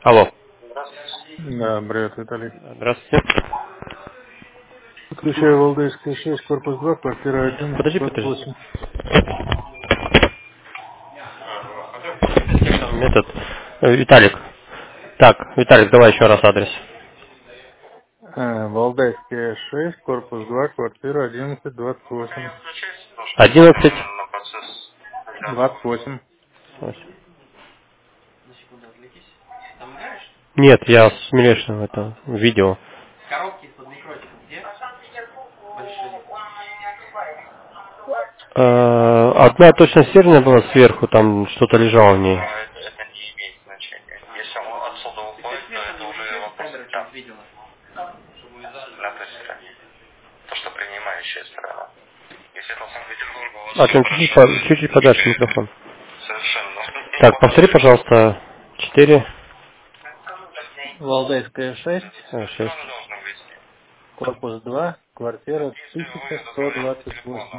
Алло. Да, привет, Виталий. Здравствуйте. Включаю Валдайская 6, корпус 2, квартира 1, Подожди. 28. Метод. Виталик. Так, Виталик, давай еще раз адрес. Валдайская 6, корпус 2, квартира 11, 28. 11. 28. Нет, я с Милешным это видео. Одна точно стержня была сверху, там что-то лежало в ней. А, там чуть-чуть подальше микрофон. Так, повтори, пожалуйста, 4, Валдайская 6, 6. корпус 2, квартира 1128.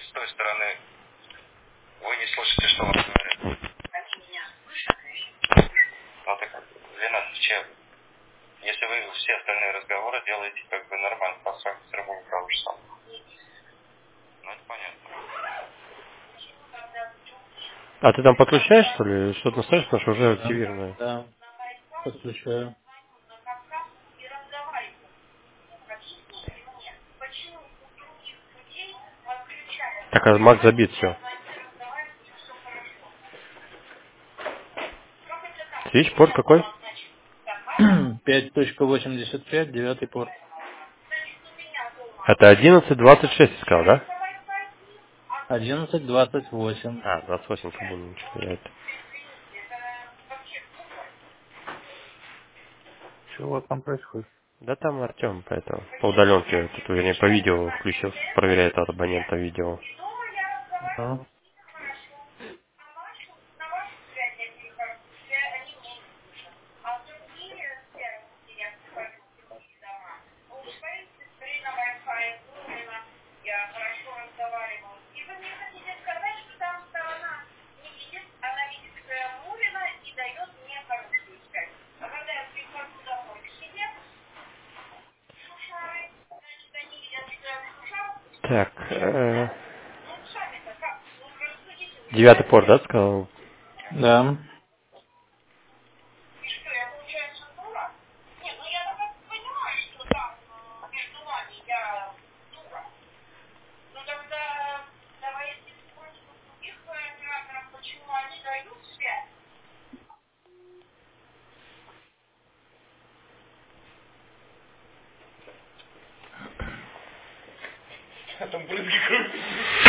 А ты там подключаешь, что ли? Что-то наставишь, потому что уже Да, активировано. да, подключаю. Так, а Мак забит, все. Свич, порт какой? 5.85, 9 порт. Это 11.26, сказал, да? 11.28. А, 28 кабин, ничего, я это. Что у вас там происходит? Да там Артем, поэтому по удаленке, тут, вернее, по видео включил, проверяет от абонента видео. Да. Так, 9 порт, да, сказал? Да. А там брызги крови.